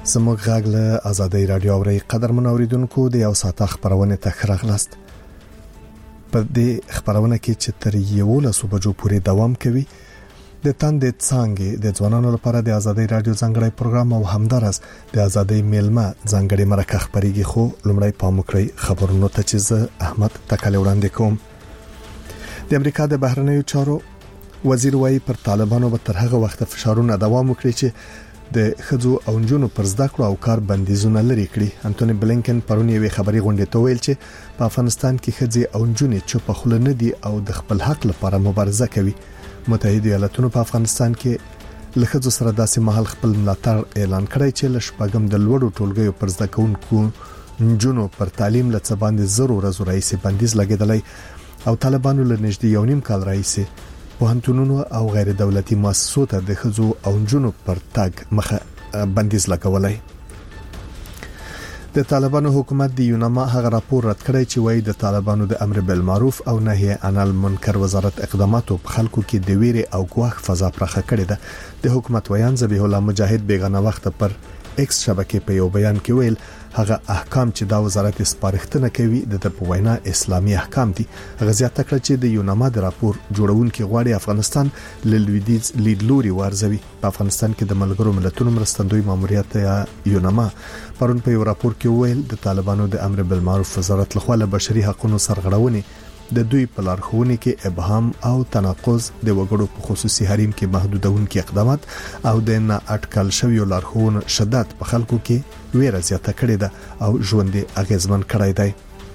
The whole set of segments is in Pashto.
زموږ غږ له آزادۍ رادیو اوري قدرمن اوریدونکو د یو ساعت خبرونه تخرغلست په دې خبرونه کې چې تر 11 بجو پورې دوام کوي د تاندې څنګه د ځوانانو لپاره د آزادۍ رادیو ځانګړی پروګرام او همدارس د آزادۍ میلمه ځانګړی مرکه خبريږي خو لومړی پاموکړی خبرونو ته چې احمد تکاله وړاندې کوم د امریکا د بهرنیو چارو وزیر وايي پر طالبانو به تر هغه وخت فشارونه دوام وکړي چې د خځو او نجونو پر زده کړو او کار بندیزونه لري کړی. انټونی بلینکن پرون یوې خبري غونډې ته ویل چې په افغانستان کې خځې او نجونې چوپ خله نه دي او د خپل حق لپاره مبارزه کوي. متحده ایالاتونو په افغانستان کې لخذو سره داسې محل خپل ملاتړ اعلان کړی چې لشپږم د لوړو ټولګیو پر زده کوونکو نجونو پر تعلیم لڅ باندې ضرور رئیس بندیز لګیدلی او طالبانو له نږدې یو نیم کال راځي پوهنتونونو او غیر دولتي مؤسسو ته د خځو او نجونو پر تاګ مخه بندیز لګولای. د طالبانو حکومت د یونما هغه راپور رد کړی چې وایي د طالبانو د امر بالمعروف او نهي عن المنکر وزارت اقداماتو په خلکو کې د ویري او ګواښ فضا پرخه کړې ده. د حکومت ویان ذبیح الله مجاهد بیگانه وخت پر ایکس شبکې په یو بیان کې ویل هغه احکام چې دا وزارت سپارښتنه کوي د پوینا اسلامي احکام دي. غزيات تکړه چې د یونما د راپور جوړونکو غواړي افغانستان لویدیځ لیدلوري وارزوي. په افغانستان کې د ملګرو ملتونو مرستندوی ماموریت یونما پرون په یو راپور کې ویل د طالبانو د امر بالمعروف وزارت لخوا له بشري حقوقو سرغړونې د دوی په لارښوونې کې ابهام او تناقض د وګړو په خصوصي حریم کې محدودونکو اقدامات او د نه اټکل شوی لارښوونو شدت په خلکو کې ویره زیاته کړې ده او ژوند اغیزمن کړی دی.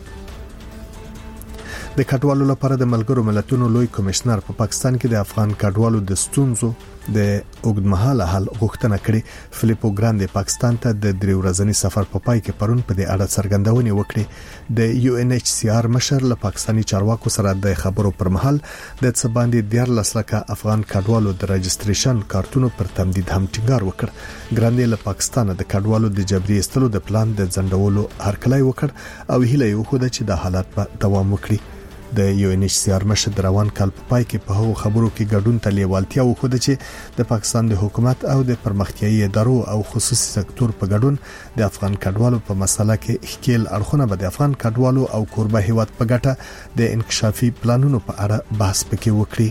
د کډوالو لپاره د ملګرو ملتونو لوی کمشنر په پاکستان کې د افغان کډوالو د ستونزو د اوږدمهاله حل غوښتنه کړې. فلیپو ګراندي پاکستان ته د 3 ورځنی سفر په پای کې پرون په دې اړه څرګندونه وکړه. د UNHCR مشر له پاکستاني چارواکو سره د خبرو پر مهال د څباندې 14 لکه افغان کډوالو د رجستریشن کارتونو پر تمدید هم ټینګار وکړ. ګراندي له پاکستان د کډوالو د جبري استلو د پلان د ځندولو هرکلی وکړ او هیله یې وکړه چې د حالت په دوام وکړي. د UNHCR مشر روان کال په پای کې په هغو خبرو کې ګډون ته لیوالتیا وکړه چې د پاکستان د حکومت او د پرمختیایي ادارو او خصوصي سکتور په ګډون د افغان کډوالو په مسله کې ښکیل اړخونه به د افغان کډوالو او کوربه هیواد په ګټه د انکشافي پلانونو په اړه بحث پکې وکړي.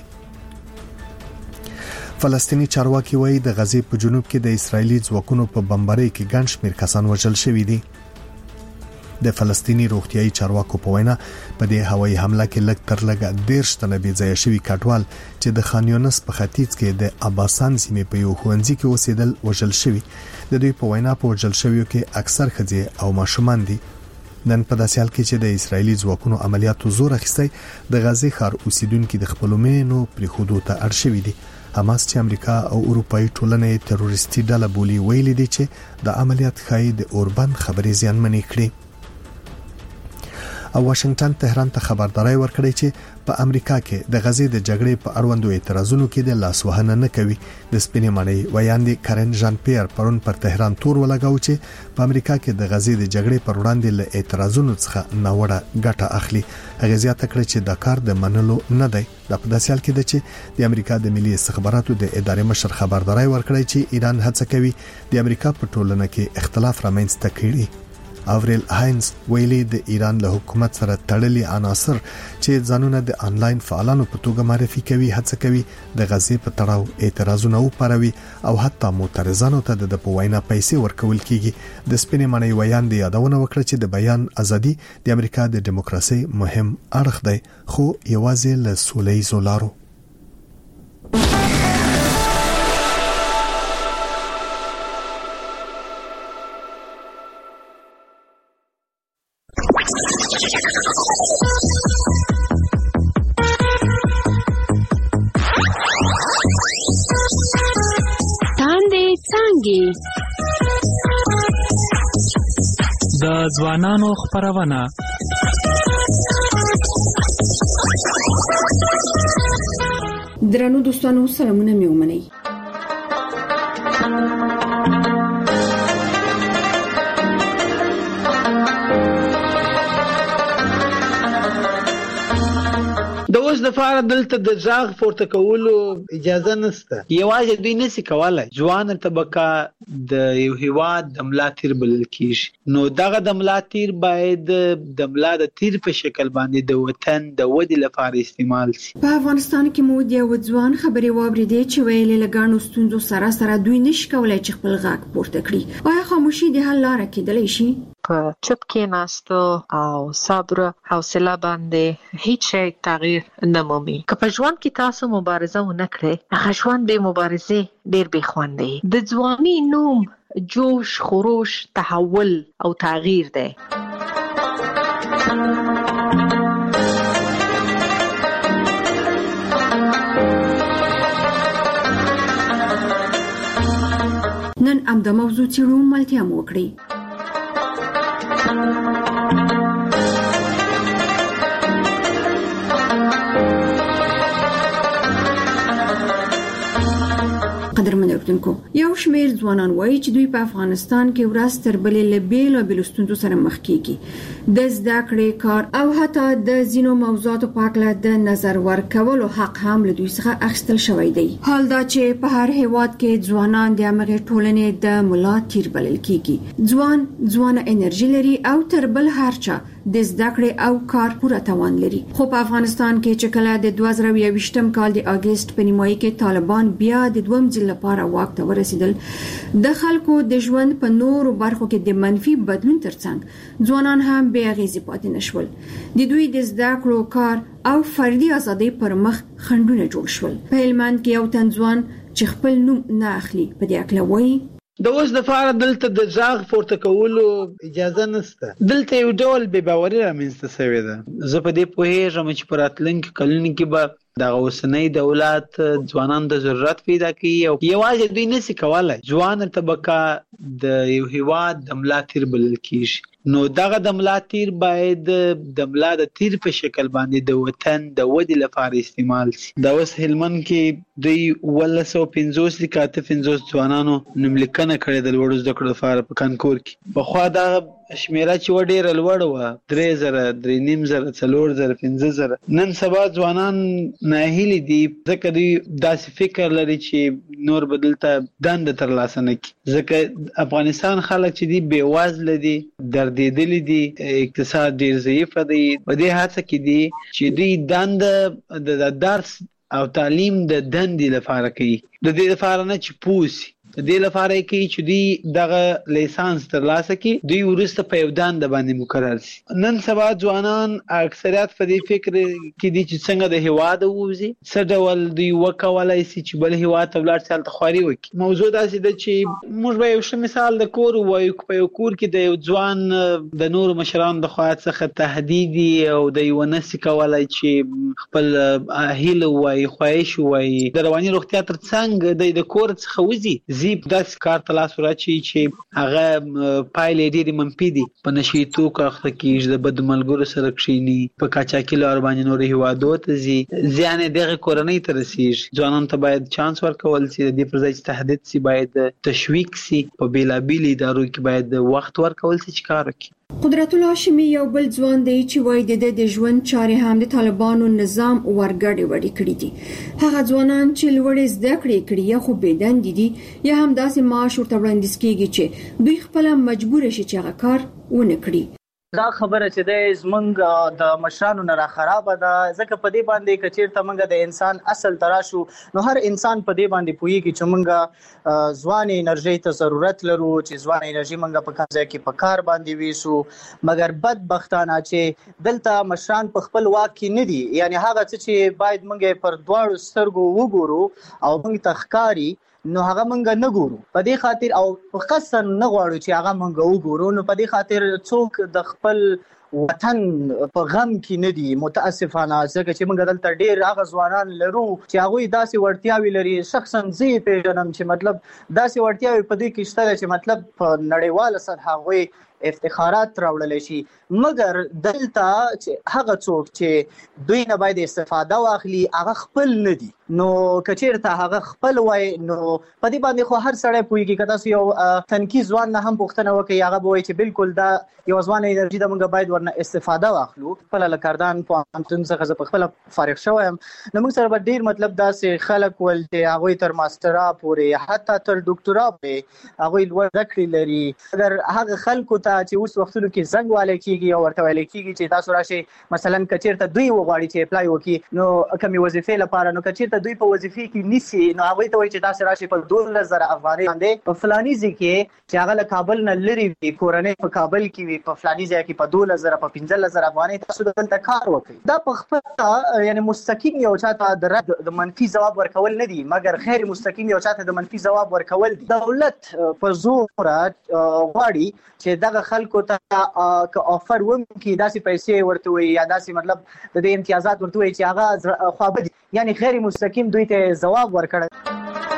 فلسطینی چارواکي وایي د غزې په جنوب کې د اسرایلی ځواکونو په بمبارۍ کې ګڼ شمېر کسان وژل شوي دي. د فلسطینی روغتيایي چارواکو په وینا په دې هوایي حمله کې لږ تر لږه 13 تنه بې ځای شوي کډوال چې د خان یونس په ختیځ کې د اباسان سیمې په یو ښوونځي کې اوسېدل وژل شوي. د دوی په وینا په وژل شویو کې اکثر ښځې او ماشومان دي. نن په داسې حال کې چې د اسرایلی ځواکونو عملیاتو زور اخیستی د غزې ښار اوسیدونکو د خپل مینو پر حدود ته اړ شوي دي. حماس چې امریکا او اروپאי ټولنې تروریستي ډله بولي ویلي دي چې د عملیات خای د اوربند خبرې زیانمنې کړې. او واشنگټن تهران ته خبرداري ورکړې چې په امریکا کې د غزې د جګړې په اړوندو اعتراضونو کې د لاسوهنه نه کوي. د سپینې مړی ویاندې کارن ژان پیر پرون پر تهران تور ولګاو چې په امریکا کې د غزې د جګړې پر وړاندې له اعتراضونو څخه ناوړه ګټه اخلي. هغه زیاته کړې چې دا کار د منلو نه دی. د پداسیال کې د چې د امریکا د ملي استخباراتو د ادارې مشر خبرداري ورکړی چې ایران هڅه کوي د امریکا په ټولنه کې اختلاف رامنځته کړي. اورل هاینز ویلي د ایران له حکومت سره تړلي عناصر چې ځانونه د انلاین فعالانو په توګه معرفي کوي هڅه کوي د غزې په تړاو اعتراضونه وپاروي او حتی معترضانو ته د پوینا پیسې ورکول کیږي. د سپینې مړی ویان دی یادونه وکړه چې د بیان ازادي د امریکا د دیموکراسي مهم اړخ دی خو یوازې له سوله‌ییزو لارو. د ځوانانو خبرونه درنو دوستانو سلامونه مې ومنئ. د اوس د فار دلته د ځاغ پورته کولو اجازه نشته. یوازې دوی نشي کولای ځوان طبقه د یو هیواد د ملا تیر بلل کیږي. نو دغه د ملا تیر باید د ملا د تیر په شکل باندې د وطن د ودی لپاره استعمال شي. په افغانستان کې مو د ځوان خبرې واوریدې چې ویلې لګانو ستونزو سره دوی نشي کولای چې خپل غږ پورته کړي. آیا خاموشي د حل لاره کېدلی شي؟ په چپ کې ناستو او صبر حوصله باندې هیڅ شی تغییر نه مومي. که په ژوند کې تاسو مبارزه ونه کړئ، هغه ژوند به مبارزه ډیر بې خوند دی. د ځواني نوم جوش، خروش، تحول او تغییر دی. نن د موضوع چیرو ملتیا مو وکړي. قدرمن اورېدونکو، یو شمېر ځوانان وایي چې دوی په افغانستان کې ورځ تر بلې له بیلابېلو ستونزو سره مخ کېږي. د زده کړې، کار او حتی د ځینو موضوعاتو په اړه د نظر ورکولو حق هم له دوی څخه اخیستل شوی دی. حال دا چې په هر هیواد کې ځوانان د هغې ټولنې د ملا تیر بلل کېږي. ځوان انرژي لري او تر بل هر چا د زده کړې او کار پوره توان لري. خو په افغانستان کې چې کله د 2021م کال د اگست په نیمایي کې طالبان بیا د دویم ځل لپاره واک ته ورسېدل، د خلکو د ژوند په نورو برخو کې د منفي بدلون ترڅنګ ځوانان هم بې اغېزې پاتې نشول. د دوی د زده کړو، کار او فردي ازادۍ پر مخ خنډونه جوړ شول. په هلمند کې یو تن ځوان چې خپل نوم نه اخلي په دې اړه وایي: د اوس د فار دلته د ځاغ پورته کولو اجازه نشته. دلته یو ډول بې باوري رامنځته شوې ده. زه په دې پوهېږم چې په راتلونکي کلونو کې به دغه اوسنۍ دولت ځوانانو ته ضرورت پیدا کوي او یوازې دوی نشي کولای ځوان طبقه د یو هیواد د ملا تیر بلل کیږي. نو دغه د ملا تیر باید د ملا د تیر په شکل باندې د وطن د ودی لپاره استعمال شي. دا اوس هلمند کې دوی 1950 ځوانانو نوملیکنه کړې د لوړو زده کړو لپاره په کانکور کې. پخوا دا شمیره چې و ډېره لوړه وه، 3000 3500 4000 5000. نن سبا ځوانان ناهیلي دي ځکه دوی داسې فکر لري چې نور به دلته دنده ترلاسه نه کړي. ځکه افغانستان خلک چې دي بې وزله دي، دردېدلي دي، اقتصاد ډېر ضعیفه دی. په دې هڅه کې دي چې دوی دنده د درس او تعلیم د دندې لپاره کوي، د دې لپاره نه چې پوه شي. د دې لپاره کوي چې دوی دغه لیسانس ترلاسه کړي، دوی وروسته په یو دنده باندې مقرر شي. نن سبا ځوانان اکثریت په دې فکر کې دي چې څنګه د هیواد ووځي، څه ډول دوی وکولای شي چې بل هیواد ته ولاړ شي، هلته خواري وکړي. موضوع داسې ده چې موږ به یو ښه مثال د کور ووایو. په یو کور کې د یو ځوان د نورو مشرانو د خوا څخه تهدید او د یو نشي کولای چې خپل هیله ووایي، خواهش ووایي، د رواني روغتیا تر څنګ د کور څخه وځي، زیب داسې کار ته لاس وراچي چې هغه پایلې ډېرې منفي دي. په نشي توکو اخته کېږي، د بدو ملګرو سره کښېني، په قاچاقي لارو باندې نورو هیوادو ته ځي، زیان یې دغې کورنۍ ته رسېږي. ځوانانو ته باید چانس ورکول شي، د دې پر ځای چې تهدید شي باید تشویق شي. په بېلابېلو ادارو کې باید وخت ورکول شي چې کار وکړي. قدرت الله هاشمي یو بل ځوان دی چې وایي د ژوند چارې هم د طالبانو نظام ورګډې وړې کړې دي. هغه ځوانان چې لوړې زده کړې کړي یا خو بې دندې دي یا هم داسې معاش ورته وړاندیز کېږي چې دوی خپله مجبور شي چې هغه کار ونه کړي. دا خبره چې د زمونږ د مشرانو نه را خرابه ده، ځکه په دې باندې که چېرته موږ د انسان اصل ته راشو نو هر انسان په دې باندې پوهېږي چې موږ ځوان انرژۍ ته ضرورت لرو، چې ځوان انرژي موږ په کوم ځای کې په کار باندې ویسو. مګر بدبختانه چې دلته مشران په خپل واک کې نه دي، یعنی هغه څه چې باید موږ پر دواړو سترګو وګورو او موږ ته ښکاري نو هغه مونږ نه ګورو. په دې خاطر او په قصد نه غواړو چې هغه مونږ وګورو. نو په دې خاطر څوک د خپل وطن په غم کې نه دي متاسفانه، ځکه چې موږ دلته ډېر هغه ځوانان لرو چې هغوی داسې وړتیاوې لري. شخصا زه یې پېژنم چې مطلب داسې وړتیاوې په دې کې شته چې مطلب په نړیواله سطح هغوی افتخارات راوړلی شي. مګر دلته چې هغه څوک چې دوی نه باید استفاده واخلي هغه خپل نه دي. نو که چېرته هغه خپل وای نو په دې باندې خو هر سړی پوهېږي. که تاسو یو تنکي ځوان نه هم پوښتنه وکړئ هغه به وایي چې بلکل دا یو ځوان انرژي ده، موږ باید ورنه استفاده واخلو. خپل لکاردان پوهنتون څخه په خپل فارغ شوم نو موږ سره ډیر مطلب داسې خلک ول چې هغه تر ماسترا پورې حتی تر ډاکټرا پورې هغه لوړ ذکر لري. اگر هغه خلکو ته چې اوس وختونو کې زنګ والي کیږي او ورته ویل کیږي چې تاسو راشي مثلا کچیرته دوی وغواړي چې اپلای وکړي نو کومې وظیفې لپاره نو کچیرته دوی په وظیفې کې نسی نو هغه ته وایي چې تاسو راشي په 12000 افغانۍ باندې په فلاني ځای کې چې هغه له کابل نه لري وي کورنۍ په کابل کې وي په فلاني ځای کې په 12000 په 15000 افغانۍ تاسو دلته کار وکړي. دا په خپل یعنی مستقیم یو چاته د منفي جواب ورکول نه دي مګر غیر مستقیم یو چاته د منفي جواب ورکول دي. دولت په زور غواړي چې دغه خلکو ته که افر وم کې داسې پیسې ورته وي یا داسې مطلب د دې امتیازات ورته وي چې هغه خوابدي یعنی غیر مستقیم دوی ته جواب ورکړي.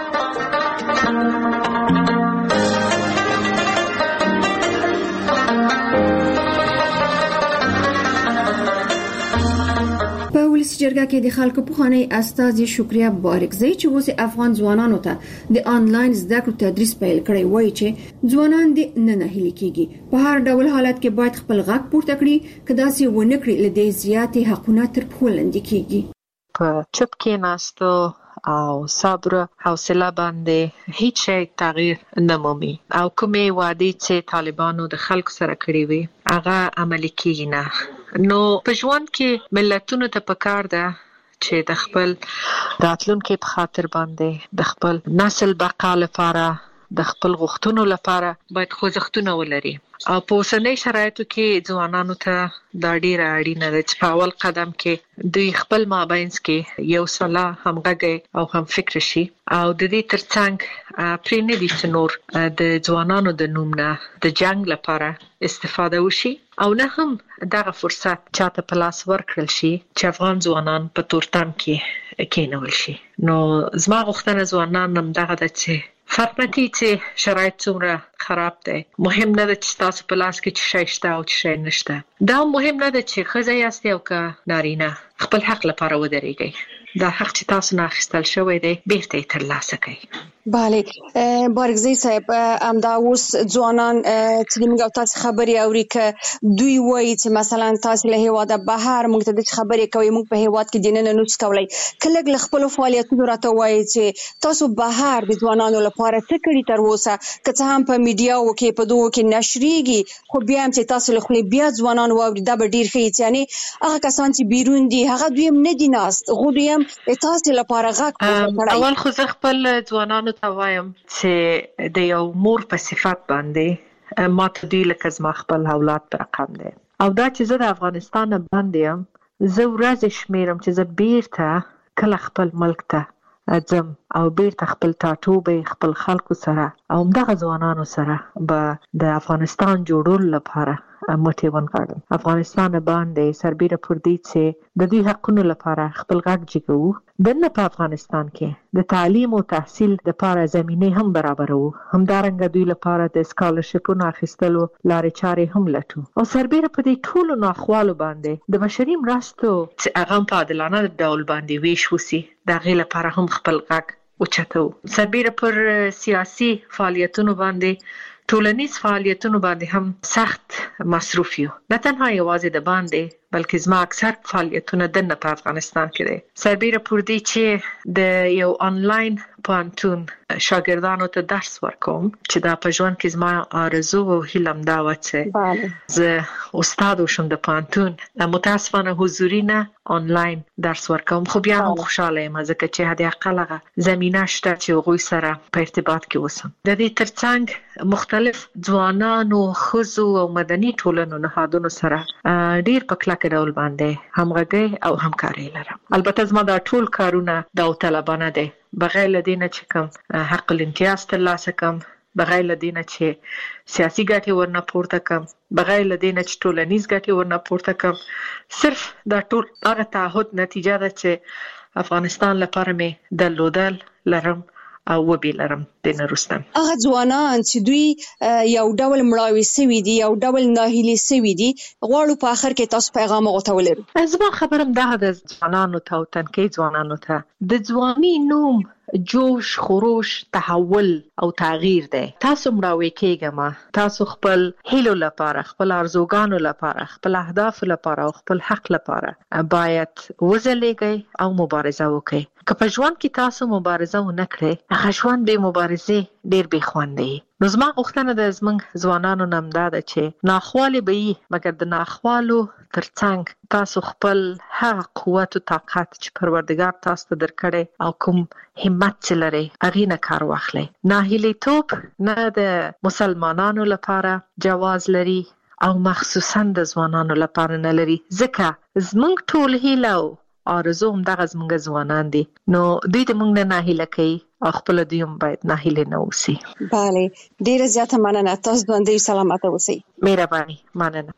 په ولسی جرګه کې د خلکو پخوانی استاذ شکریا بارکزی چې اوس افغان ځوانانو ته د آنلاین زده کړو تدریس پیل کړی وایي چې ځوانان د نه هلي کیږي په هر ډول حالت کې باید خپل غږ پورته کړي کدا سي ونه کړی لدې زیاتې حقونه تر پښو لاندې کیږي. په چپ کې ناستو او صبر حوصله باندې هیڅ تغییر نه مومي او کومې وعده چې طالبانو د خلکو سره کړې وي هغه عملي کیږي نه. نو په ژوند کې ملتونو ته پکار ده چې د خپل راتلونکي په خاطر باندې د خپل نسل بقا لپاره د خپل غوښتنو لپاره باید خوځښتونه ولري او په اوسنۍ شرایطو کې ځوانانو ته دا ډیره اړینه ده چې په اول قدم کې دوی خپل مابینځ کې یو سلا همغږي او هم فکر شي او د دې ترڅنګ پرې نه دي چې نور د ځوانانو د نومونه د جنگ لپاره استفاده وشي او نه هم دغه فرصت چاته په لاس ورکړل شي چې افغان ځوانان په تورتم کې کېنول شي. نو زما غوښتنه ځوانان هم دغه ده چې فرق نه کوي چې شرایط څومره خراب دي مهم نه ده چې تاسو په لاس کې چې شي شته او چې شي نشته. دا مهم نه ده چې ښځه یاست او که نارینه خپل حق لپاره ودرېږئ. دا حق چې تاسو نه اخیستل شوی دی بیرته ترلاسه کړئ. بله بارکزی صاحب همدا اوس ځوانان چې موږ تاسو خبرې اوري ک دوی وایي چې مثلا تاسو له هیواده بهر موږ ته د خبرې کوي موږ په هیواد کې دینه نه نوڅ کولای کله خپل فعالیتونو راته وایي چې تاسو بهر د ځوانانو لپاره څه کړی تر اوسه که څه هم په میډیاو کې په دوه کې نشریږي خو بیا هم چې تاسو له خپل بیا ځوانان واوري دا به ډیر ښه یعنی هغه کسان چې بیرون دي هغه دوی هم نه دي ناست خو دوی هم تاسو لپاره غږ کوي. اول خو زه خپل ځوانانو ته وایم چې د یو مور په صفت باندې ما ته دوی لکه زما خپل اولاد په رقم دي او دا چې زه د افغانستان باندې یم زه ورځ شمیرم چې زه بیرته کله خپل ملک ته ځم او بیرته خپل ټاټوبې خپل خلکو سره او دغه ځوانانو سره به د افغانستان جوړولو لپاره مټې ونغاړم. افغانستان باندې سربیره پر دې چې د دوی حقونو لپاره خپل غږ جګو دنه په افغانستان کې د تعلیم او تحصیل لپاره زمینه هم برابرو همدارنګه دوی لپاره د سکالرشپونو اخیستلو لارې چارې هم لټو او سربیره په دې ټولو ناخوالو باندې د بشري مرستو چې هغه په عادلانه ډول باندې ویش وسی د غي لپاره هم خپل غږ اوچتو. سربیره پر سیاسي فعالیتونو باندې ټولنیز فعالیتونو باندې هم سخت مصروف یو نه تنها یوازې د باندې بلکې زما اکثر فعالیتونه د په افغانستان کې دي. سربیره پر دې چې د یو آنلاین پوهنتون شاګردانو ته درس ورکوم چې دا په ژوند کې زما آرزو او هیله دا و چې زه استاد وشم د پوهنتون متاسفانه حضوري نه آنلاین درس ورکوم خو بیا هم خوشاله یم ځکه چې هدي اقلغه زمينه شته چې هغوی سره په ارتباط کې اوسم. د دې ترڅنګ مختلف ځوانانو خزو او مدني ټولنو نهادونو سره ډیر په کلک ډول باندې همغږي او همکاري لرم. البته زما دا ټول کارونه داوطلبانه دي بغیر لدینه چې کوم حق الامتیاز ترلاسه کوم بغیر لدینه چې سیاسي ګټې ورنه پورته کوم بغیر لدینه چې ټولنیز ګټې ورنه پورته کوم صرف دا ټول هغه تعهد نتیجه ده چې افغانستان لپاره مې درلودل لرم او وبې لرم د نورستان. هغه ځوانان چې دوی یو ډول مړاوي سوي دي یو ډول ناهیلي سوي دي غواړو په اخر کې تاسو پیغام غوښتل. زما خبرم ده د ځوانانو ته او تنکي ځوانانو ته د ځواني نوم جوش خروش تحول او تغییر دی. تاسو مراوي کېږم، تاسو خپل هیلو لپاره، خپل ارزوګانو لپاره، خپل اهداف لپاره او خپل حق لپاره باید وځلېږئ او مبارزه وکړئ. که په ژوند کې تاسو مبارزه ونه کړئ، هغه ژوند به مبارزه ډیر بې خوند دی. نو زما غوښتنه د زموږ ځوانانو نه دا ده چې ناخوالې به وي، مګر د ناخوالو ترڅنګ تاسو خپل هغه قوت او طاقت چې پروردګار تاسو ته درکړی او کوم همت چې لرئ هغې نه کار واخلئ. ناهیلیتوب نه د مسلمانانو لپاره جواز لري او مخصوصا د ځوانانو لپاره نه لري، ځکه زموږ ټول هیله او آرزو همدغه زموږ ځوانان دي. نو دوی د موږ نه ناهیله کوي او خپل دوی هم باید ناهیله نه اوسي. بله، ډیره زیاته مننه. تاسو ژوندۍ سلامت اوسئ. مهرباني، مننه.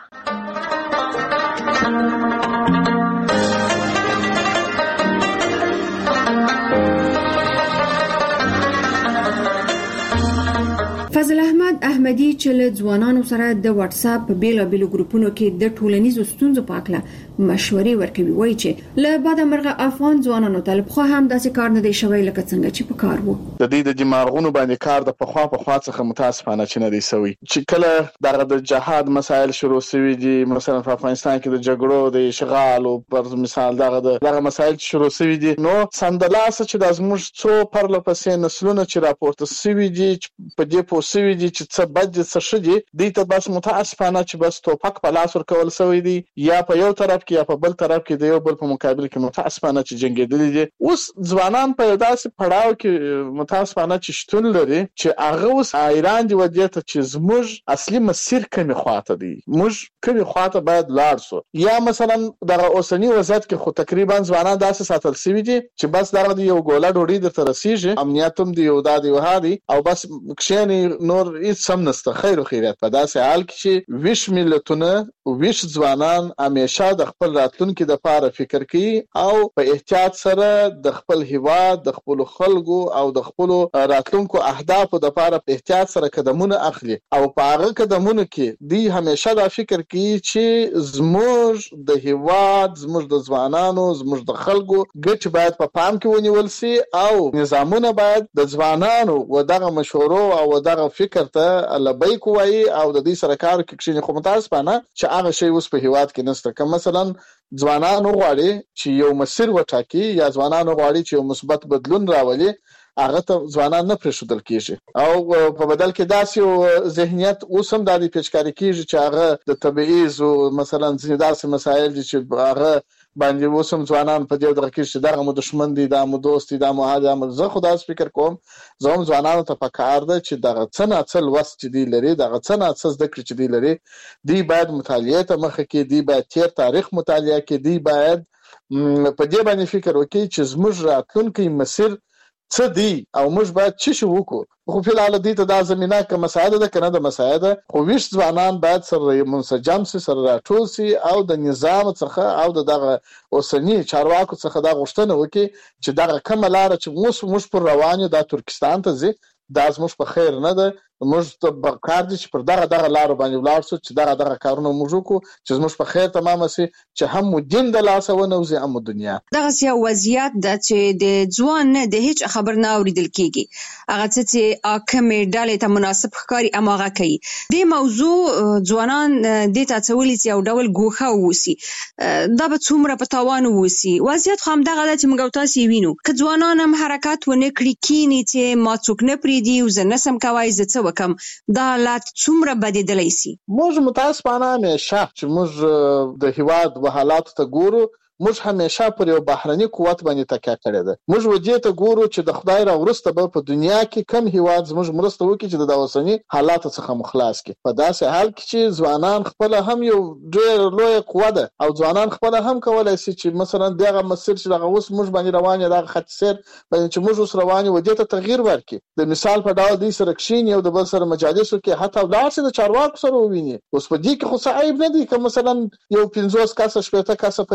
فضل احمد احمدی چې له ځوانانو سره د واتس اپ په بیلابېلو ګروپونو کې د ټولنیزو ستونزو په اړه مشورې ورکوي، وایي چې له بعد مرغه افغان ځوانانو ته خو هم داسې کار نه دی شوی لکه څنګه چې په کار وو. د دې د دماغونو باندې کار د پخوا څخه متاسفانه چې نه دی سوی. چې کله دغه د جهاد مسایل شروع شوي دي، مثلا په افغانستان کې د جګړو د اشغال او پر مثال دغه مسایل شروع شوي دي، نو سندلاسه چې د زموږ څو پرله پسې نسلونه چې راپورته شوي دي په دې پوه شوي دي چې څه بد دي څه ښه دي، دوی ته بس متاسفانه چې بس توپک په لاس ورکول شوی دی، یا په یو طرف کې یا په بل طرف کې د یو بل په مقابل کې متاسفانه چې جنګېدلي دي. اوس ځوانان په یو داسې پړاو کې متاسفانه چې شتون لري چې هغه اوس حیران دي ودې ته چې زموږ اصلي مسیر کومې خواته دی، موږ کومې خواته باید لاړ شو. یا مثلا دغه اوسنی وضعیت کې خو تقریبا ځوانان داسې ساتل شوي دي چې بس دغه یو ګوله ډوډۍ درته رسیږي، امنیت هم دی، یو دا دی وها دی، او بس کښېنئ، نور هیڅ هم نشته، خیر و خیریت. په داسې حال کې چې ویش ملتونه ویش ځوانان همیشه د خپل راتلونکي لپاره فکر کوي او په احتیاط سره د خپل هیواد، د خپل خلکو او د خپل راتلونکو اهدافو لپاره په احتیاط سره قدمونه اخلي، او په هغه قدمونو کې دی همیشه دا فکر کوي چې زموږ د هیواد، زموږ د ځوانانو، زموږ د خلکو ګټې باید په پام کې ونیول شي، او نظامونه باید د ځوانانو و دغه مشورو او دغه فکر ته لبیک وایي او د دې سره کار کوي. خو متاسفانه چې هغه شی اوس په هیواد کې نشته. که مثلا ځوانان غواړي چې یو مسیر وټاکي یا ځوانان غواړي چې یو مثبت بدلون راولي، هغه ته ځوانان نه پرېښودل کېږي، او په بدل کې داسې یو ذهنیت اوس هم د پیچکاري کېږي چې هغه د تبعیض او مثلا ځینې داسې مسایل دي چې هغه باندې اوس هم ځوانان په دې ډول کې چې دغه مو دښمن دي، دا مو دوست دي، دا مو هغه. زه خو داسې فکر کوم، زه هم ځوانانو ته پکار ده چې دغه څه ناڅه لوست چې دی لري، دغه څه ناڅه زده کړې چې دی لري، دی باید مطالعې ته مخه کړي، دی باید تیر تاریخ مطالعه کړي، دی باید په دې باندې فکر وکړي چې زموږ راتلونکی مسیر څه دی او موږ باید څه شي وکړو. خو په لاره دي ته دا زمينه که مساعده ده کنه د مساعده، خو ویش ځوانان باید سره منسجم سي، سره راټول سي او د نظام څخه او دغه اوسنی چارواکو څخه دا غوښتنه وکړي چې دغه کومه لار چې موږ پر روان یو د ترکستان ته ځي، دا زموږ په خیر نه ده. موږ ته کار دي چې پر دغه لار باندې ولاړ شو، چې دغه کارونه موږ وکړو چې زموږ په خیر تمام شي، چې هم مو دین د لاسه ونوځي هم دنیا. دغه یو وضعیت د چې د ځوان نه د هیڅ خبر نه اوریدل کیږي، هغه چې اکمې ډالې ته مناسب ښکاری اماغه کوي. د موضوع ځوانان د تاسولې چې یو ډول ګوښه ووسی، دا به څومره په تاوان ووسی. وضعیت خو هم دغه چې موږ تاسو وینو، که ځوانان هم حرکت ونه کړي کینی چې ما څوک نه پریدي او زه نسم کوای زه وکم، دا حالات څومره بدیدلی سي. موږ متاسفانه همیشه چې موږ د هیواد و حالات ته ګورو، موږ همیشه پر یو بهرني قوت باندې تکیه کړې ده. موږ ودې ته ګورو چې د خدای را ورسته به په دنیا کې کم هیواد زموږ مرسته وکړي چې د اوسنی حالات څخه مخلاص کړي. په داسې حال کې چې ځوانان خپل هم یو ډېر لوی قوه ده او ځوانان خپل هم کولای شي چې مثلا دغه مسیر چې دغه اوس موږ باندې روان یو دغه خط سیر باندې چې موږ اوس روان یو ودې ته تغییر ورکړي. د مثال په ډول دې سره کښین یو د بل سره مجالسو کې حتی ولار سي د چارواکو سره وویني. اوس په دې کې خو صعيب نه دي که مثلا یو 50 کسه 60 کسه په ولایت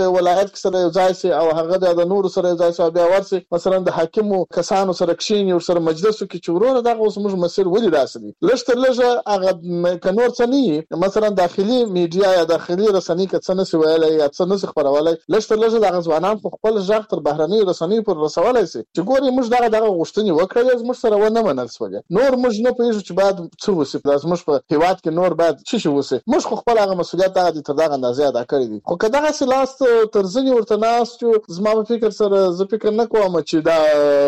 ولایت سره یو ځای سي او هغه د نور سره یو ځای سي بیا ورسي مثلا د حاکمو کسانو سره کښینی او سره مجلس کې چورونه دغه اوس موږ مسیر ولې داسې دي لږ لږه هغه کنور څه نه مثلا داخلي میډیا یا داخلي رسنۍ کې څه نه ویلای یا څه نه خبرولای لږ لږه د ځوانان په خپل ځخ تر بهرنۍ رسنۍ پر رسولای سي چې ګوري موږ دغه غوښتنې وکړې موږ سره ونه منل سوله نور موږ نه پېژو چې بعد څه وسی پلاس موږ په هیواد کې نور بعد څه وسی موږ خپل هغه مسولیت هغه تر دغه اندازې ادا کړی دي خو کداغه سلاست ترځنی ورته ناس چې زما په فکر سره زه فکر نه کوم چې دا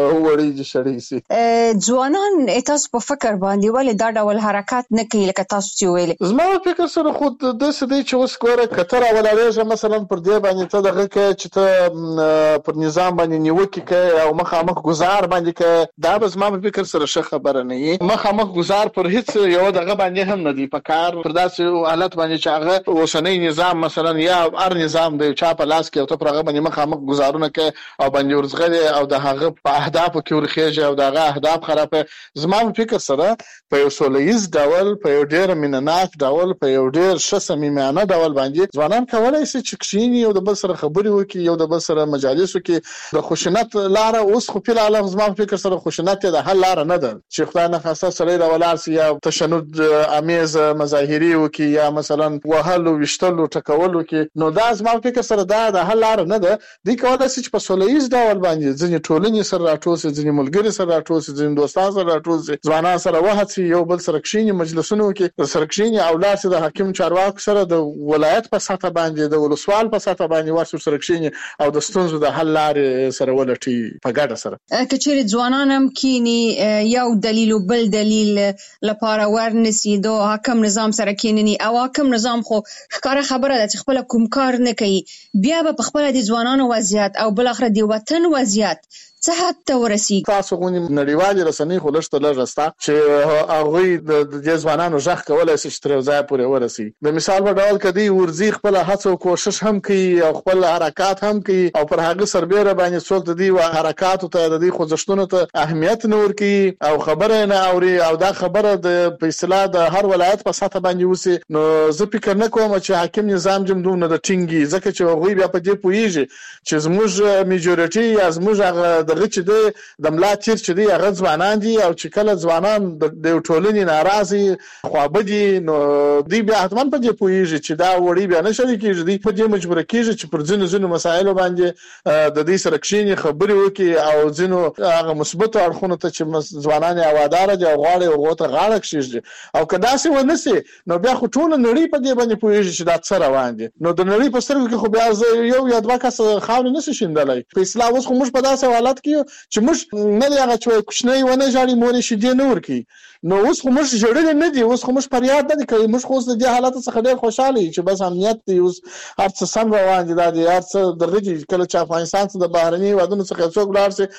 وړي شړې سي ځوانان تاسو په فکر باندې ولې دا ډول حرکت نه کوي لکه تاسو چې ویل زما په فکر سره خود د سدي چې اوس ګوره کتر اولایږه مثلا پر دې باندې ته دغه کې چې ته پر نظام باندې نیوکه کوي او مخامخ گزار باندې کوي دا به زما په فکر سره ښه خبره نه وي مخامخ گزار پر هیڅ یو دغه باندې هم نه دی په کار پر داسې حالت باندې چې هغه اوسنۍ نظام مثلا یا هر نظام د چا په لاس کې او ته پر هغه باندې مخامخ گزارونه کوي او باندې ورزغلي او د هغه په اهدافو کې ورخېږي او دغه اهداف خرابه زما په فکر سره په یو سولهیز ډول په یو ډېر مینناک ډول په یو ډېر ښه صمیمانه ډول باندې ځوانان کولی شي چې کښیني او د بل سره خبرې وکړي یو د بل سره مجالس وکړي د خوشنط لاره اوس خو په عالم زما په فکر سره خوشنط د حل لاره نه ده چې خدای نه خاصه سره د ولار سي یا تشنج امیز مظاهری وکړي یا مثلا وهلو وشتلو ټکولو کې نو دا زما په فکر سره دا د حل لاره نه ده د کولی شي چې په سولهیز ډول باندې ځینې ټولنې سره راټول شي ځینې ملګري سره راټول شي ځینې دوستان سره راټول شي ځوانان سره وهڅي یو بل سره کښیني مجلسونه وکړي سره کښیني او لاس د حاکم چارواکو سره د ولایت په سطح باندې د ولسوال په سطح باندې ورسره سره کښیني او د ستونزو د حل لارې سره ولټي په ګډه سره کچېرې ځوانان هم کینی یو دلیل او بل دلیل لپاره ورنسي دو حاکم نظام سره کینني او حاکم نظام خو ښکاره خبره ده چې خپل کوم کار نه کوي بیا به خپل د ځوانانو وضعیت او بل اخر د وطن وضعیت څه حد ته ورسیږي تاسو غونې نړیوالې رسنۍ خو لږ ته لږ ستا چې هغوی د ځوانانو غږ کولی شي چې تر یو ځایه پورې ورسي د مثال په ډول که دوی ورځي خپله هڅه او کوشش هم کوي او خپل حرکات هم کوي او پر هغه سربیره باندې څوک د دوی حرکاتو ته د دوی خوځښتونو ته اهمیت نه ورکوي او خبره نه اوري او دا خبره په اصطلاح د هر ولایت په سطح باندې وسي نو زه فکر نه کوم چې حاکم نظام جمدونه د ټینګي ځکه چې هغوی بیا په دې پوهیږي چې زموږ میجورټي یا زموږ هغه دغه چې د ملا تیر چې دی هغه ځوانان دي او چې کله ځوانان د ټولنې ناراضي خوابدي نو دوی بیا حتما په دې پوهیږي چې دا وړي بیا نه شي کېږي دوی په دې مجبور کېږي چې پر ځینو مسایلو باندې د دې سره کښیني خبرې وکړي او ځینو هغه مثبت اړخونو ته چې ځوانان هوادار دي او غواړي هغو ته غاړه کښېږدي او که داسې ونه سي نو بیا خو ټوله نړۍ په دې باندې پوهیږي چې دا څه روان دي نو د نړۍ په سترګو کې خو بیا یو یا دوه کسه خاورې نه شي شیندلی په اصطلاح اوس خو موږ په داسې حالت کې چې موږ نه دی هغه چې کوچنی ونه ژاړي مورې شیدې نه ورکوي نو اوس خو موږ ژړلې نه دي اوس خو موږ فریاد نه دي کوي موږ خو اوس د دې حالت څخه ډېر خوشحاله یو چې بس امنیت دی اوس هر څه سم روان دي دا دی هر څه دغه دي کله چې افغانستان څخه د بهرني هیوادونو څخه څوک ولاړ شي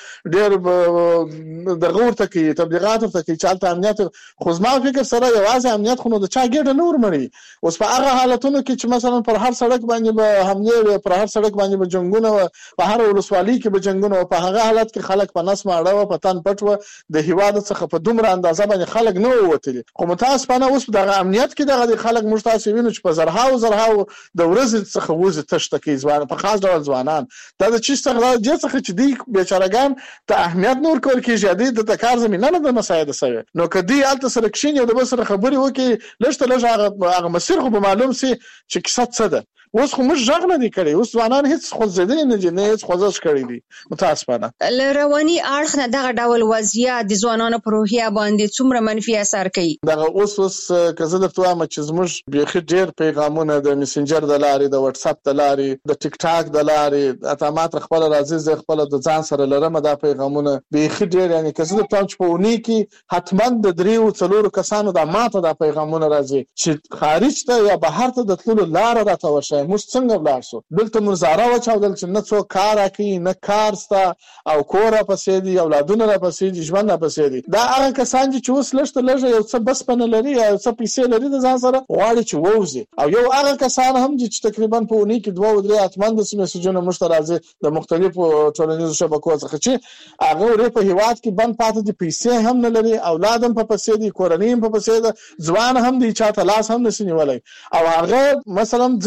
ډېر دغه ورته کوي تبلیغات ورته کوي چې هلته امنیت خو زما فکر سره یوازې امنیت خو نو د چا ګېډه نه ورمړي اوس په هغه حالتونو کې چې مثلا پر هر سړک باندې به حملې پر هر سړک باندې به جنګونه په هر ولسوالۍ کې به جنګونه په هغه حالت کې خلک په نس ماړه په تن پټ و د هیواد څخه په دومره اندازه باندې خلک نه ووتل خو متاسفانه اوس دغه امنیت کې دغه خلک موږ تاسو وینو چې په زرهاو د ورځې څخه وځي تشته کې ځوان په خاص ډول ځوانان دا د چی څخه چې دی بیچارهګان ته اهمیت نور کول کېږي د کار زمينه نه د مسایل سره نو کدی الته سره کښینی او د بل سره خبرې وکړي لږ ته لږ هغه مسیر خو به معلوم سي چې کیسه څه ده اوس خو موږ ژغ نه دی کړی اوس ځوانان هیڅ خوځېدلی نه دي نه هیڅ خوځښت کړی دي متاسفانه له رواني اړخ نه دغه ډول وضعیت د ځوانانو په روحیه باندې څومره منفي اثر کوي دغه اوس که زه درته وایم چې زموږ بیخي ډېر پیغامونه د میسنجر د لارې د واتس اپ د لارې د ټیک ټاک د لارې اته ماته خپل راځي زه خپل د ځان سره لرم دا پیغامونه بیخي ډېر یعنی که زه درته وایم چې په اونۍ کې حتما د 3-4 کسانو د ماته د پیغامونه راځي چې خارج ته یا بهر ته د تللو لاره راته ورشي موږ څنګه ولاړ شو دلته منظره وچاودل چې نه څوک کار کوي نه کار ستا او کور راپسې دي اولادونه راپسې دي ژوند راپسې دي دا هغه کسان دي چې اوس لږ ته لږ یو څه بس پنه لري یا څه پیسې لري د ځان سره غواړي چې ووځي او یو هغه کسان هم دي چې تقریبا په اونۍ کې 2-3 اتمن د میسجونه موږ ته راځي د مختلفو ټولنیزو شبکو څخه چې هغه ورې په هیواد کې بند پاتې دي پیسې هم نه لري اولاد هم په پسې دي کورنۍ هم په پسې ده ځوان هم دي چاته لاس هم نشي نیولای او هغه مثلا ځینې خدای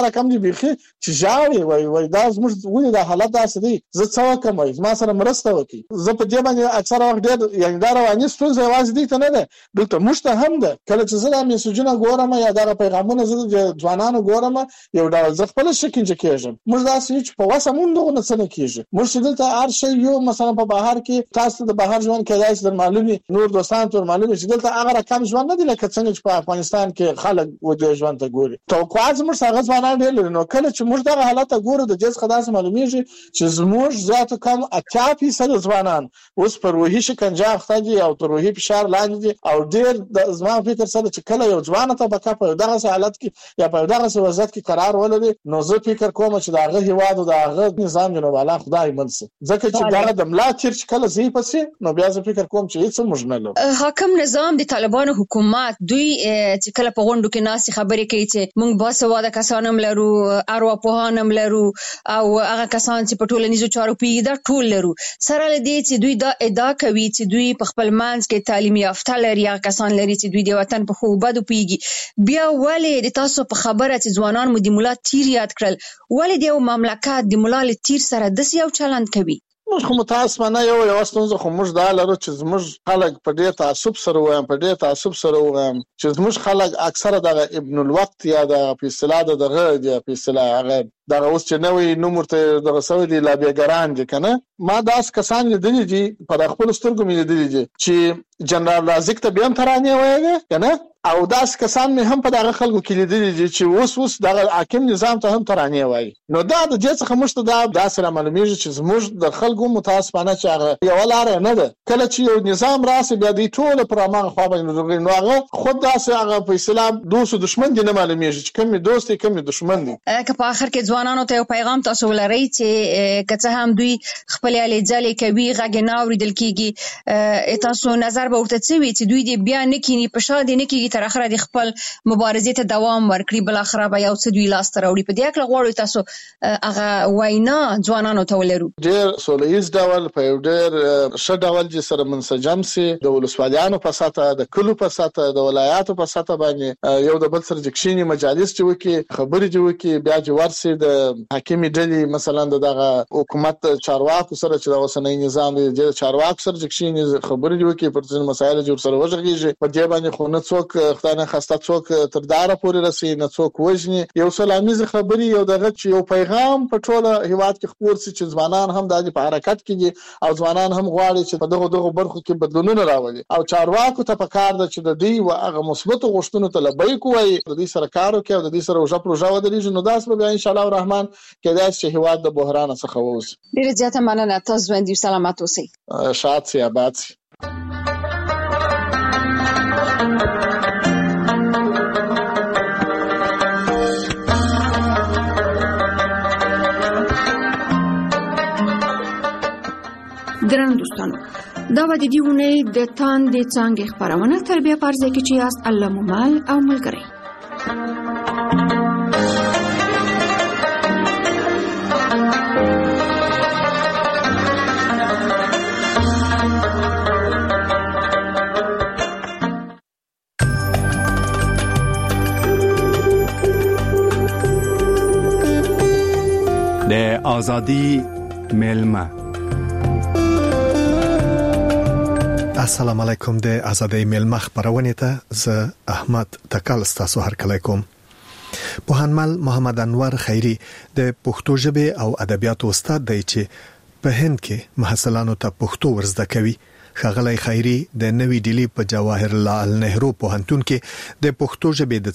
رقم دي بيخي چې ژاړي وای دا زموږ ولې دا حالت داسې دی زه څه وکم ما سره مرسته وکړي زه په دې باندې اکثر وخت ډېر یعنی دا رواني ستونزه یوازې دي ته نه ده دلته موږ ته هم ده کله چې زه دا میسجونه ګورم یا دا پیغامونه زه د ځوانانو ګورم یو ډول زه خپل شکینځ کېږم موږ داسې چې په وسه مونږ دغه نه کېږي موږ دلته هر شی یو مثلا په بهر کې تاسو د بهر ژوند کېدای شي د معلومي نور دوستان تر معلومي چې دلته هغه رقم ژوند نه دی لکه څنګه چې په افغانستان کې خلک ودې ژوند ته ګوري توقعات موږ څنګه ځوانان ډېر نو کله چې موږ دغه حالت ګورو د جز خدای معلومیږي چې زموږ ذات کم 80% ځوانان اوس پر روحي شکنجه اخته دي او تر روحي فشار لاندې دي او ډېر د زما فکر سره چې کله یو ځوان ته بکا په دغه حالت کې یا په دغه وضعیت کې قرار ولري نو زه فکر کوم چې دغه هیواد او دغه نظام جنوب الله خدای منسي ځکه چې دغه د ملا چرچ کله زی پسې نو بیا زه فکر کوم چې هیڅ موږ نه لرو حاکم نظام د طالبانو حکومت دوی چې کله په غونډو کې ناس خبرې کوي چې موږ باسواده کسان هم لرو ارواپوهان هم لرو او هغه کسان چې په ټولنیزو چارو پیږي دا ټول لرو سره لدی چې دوی دا ادعا کوي چې دوی په خپل منځ کې تعلیم یافته لري هغه کسان لري چې دوی د وطن په خو بد پیږي بیا ولې د تاسو په خبره چې ځوانان مو د مولا تیر یاد کړل ولې د یو مملکت د مولا تیر سره داسې یو چلند کوي موږ خو متاسفانه یو ستونزه خو موږ دا لرو چې زموږ خلک په ډېر تعصب سره وایم چې زموږ خلک اکثره د ابن الوقت یا د په اصطلاح دغه په اصطلاح هغه دا اوس چې نوې نومور ته دغه سوي دي لابیګران دي کنه ما داس کسان لیدلې دي په خپل سترګو مې لیدلې دي چې جنرال رازق ته بیا ترانه وایي کنه او داس کسان مې هم په دغه خلکو کې لیدلې دي چې اوس دغه حاکم نظام ته هم ترانه وایي نو دا د دې څخه مشته دا سره معلومیږي چې زموږ د خلکو متاسفانه چې هغه یو لار نه ده کله چې یو نظام راسي بیا د ټول پر امر خو باندې نو هغه خود داسې هغه په اسلام دوست دشمن دي نه معلومیږي چې کوم دوست دي کوم دشمن دي که په اخر کې ځوانانو ته یو پیغام تاسو ولرئ چې کڅه هم دوی خپل الیځلې کوي غږ نه اوریدل کیږي تاسو نظر به ورته وي چې دوی دې بیا نه کینی په شاده نه کیږي تر اخره د خپل مبارزې ته دوام ورکړي بل اخره به یو څه دوی لاس ته راوړي په دې اړه غواړو تاسو هغه وینا ځوانانو ته ولرو ډېر سولهیز ډول په یو ډېر ښه ډول چې سره منسجم سي د ولسوالیانو په ساته د کلو په ساته د ولایاتو په ساته باندې یو د بل سره جکشینی مجالس چې وکي خبرې چې وکي بیا چې ورسي د حاکمي ډلې مثلا دغه حکومت چارواکو سره چې د اوسنۍ نظام د چارواکو سره جکشینی خبرې وکي پر ځین مسایل چې سره وژغيږي په دې باندې خو نه څوک خدای نه خسته څوک تر داره پورې رسي نه څوک وژني یو سلامي خبري یو دغه چې یو پیغام په ټوله هیواد کې خپور سي چې ځوانان هم د حرکت کې او ځوانان هم غواړي چې په دغه برخو کې بدلونونه راولي او چارواکو ته پکار ده چې د دې او هغه مثبت غوښتنو ته لبیک وایي د دې سره کار وکړي او د دې سره وجه پروژه ودرېږي نو داس به ان شاء الله الرحمن کېدای شي هیواد د بحران څخه ووځي ډیره زیاته مننه تاسو باندې سلامات اوسئ شاد سي آباد سي ګران دوستانو دا و د دې ونې د تاندې څنګه خبرونه تربیه پرځه کې چې یاست الله مومال او ملګری د ازادي ملما السلام علیکم د ازادۍ ملما خبرونه ته زه احمد تکل تاسو هر کله کوم پوهنمل محمد انور خیری د پښتو ژبه او ادبیات استاد دی چې په هند کې محصلانو ته پښتو ورزده کوي ښاغلی خیری د نوې ډیلی په جواهر لال نهرو پوهنتون کې د پښتو ژبې د